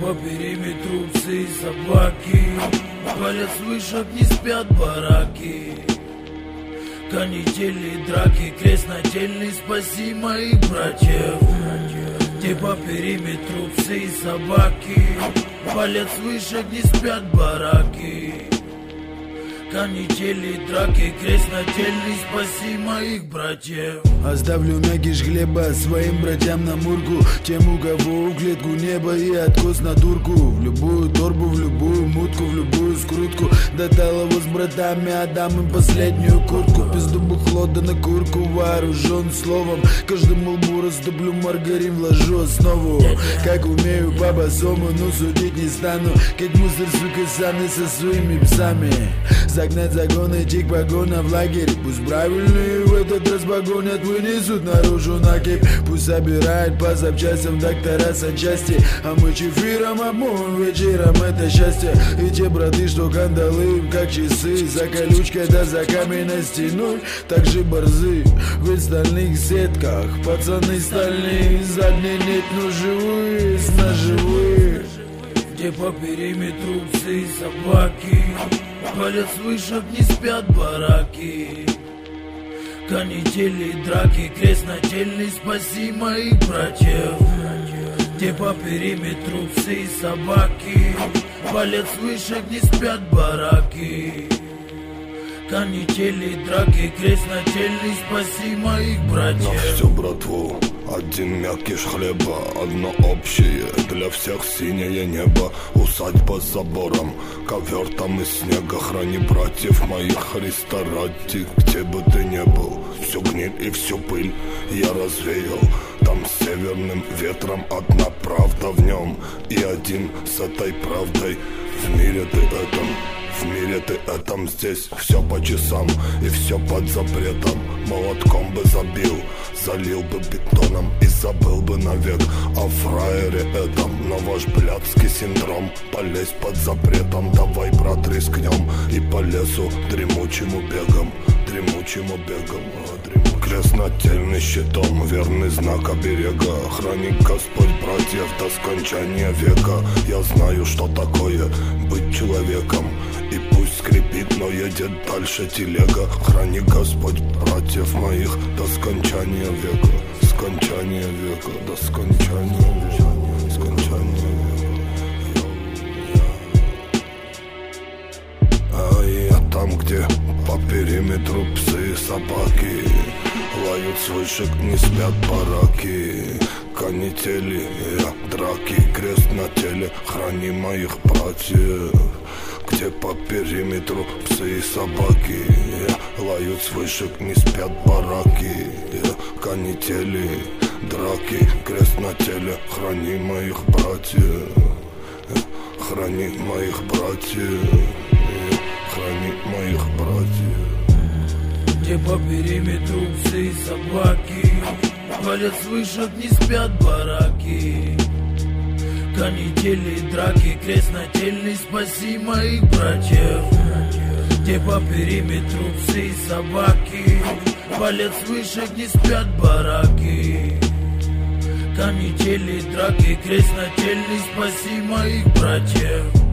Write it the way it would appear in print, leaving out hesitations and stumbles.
По периметру псы и собаки, палят с вышек, не спят бараки. Канители, драки, крест нательный, спаси моих братьев. Где по периметру псы и собаки, палят с вышек, не спят бараки. Канители, драки, крест нательный, спаси моих братьев. Оставлю мякиш хлеба своим братьям на мурку, тем, у кого в клетку небо и откос на турку. В любую торбу, в любую мутку, в любую скрутку. До талого с братами отдам им последнюю куртку. Пизду бухло да на курку, вооружен словом. Каждому лбу раступлю маргарин, вложу основу. Как умею по-босому, но судить не стану. Как мусор, сука, саны со своими псами. Загнать загон, идти к погонам в лагерь. Пусть правильные в этот раз погонят, вынесут наружу накип. Пусть собирает по запчастям доктора санчасти. А мы чефиром обмоем вечером это счастье. И те браты, что кандалы им как часы. За колючкой да за каменной стеной так же борзы. В стальных сетках пацаны стальные. Задней нет, но живые, ножевые. Где по периметру псы и собаки, палят с вышек, не спят бараки. Канители, драки, крест нательный, спаси моих братьев. Где по периметру псы и собаки, палят с вышек, не спят бараки. Канители, драки, крест нательный, спаси моих братьев. На всю братву один мякиш хлеба, одно общее, для всех синее небо. Усадьба с забором, ковер там из снега. Храни братьев моих, Христа ради, где бы ты не был. Всю гниль и всю пыль я развеял. Там с северным ветром одна правда в нем. И один с этой правдой в мире ты этом. В мире ты этом, здесь все по часам и все под запретом. Молотком бы забил, залил бы бетоном и забыл бы навек о фраере этом. Но ваш блядский синдром, полезь под запретом. Давай, брат, рискнем и по лесу дремучему бегом. Дремучему бегом, крест нательный щитом, верный знак оберега. Храни Господь братьев до скончания века. Я знаю, что такое быть человеком. И пусть скрипит, но едет дальше телега. Храни Господь братьев моих до скончания века. Скончания века, до скончания века. Скончания века. А я там, где по периметру псы и собаки лают с вышек, не спят бараки. Канители, драки, крест на теле. Храни моих братьев. Где по периметру псы и собаки лают с вышек, не спят бараки. Канители, драки, крест на теле. Храни моих братьев. Храни моих братьев. Храни моих братьев. Где по периметру псы и собаки, палят с вышек, не спят бараки. Канители, драки, крест нательный, спаси моих братьев. Где по периметру псы и собаки, палят с вышек, не спят бараки. Канители, драки, крест нательный, спаси моих братьев.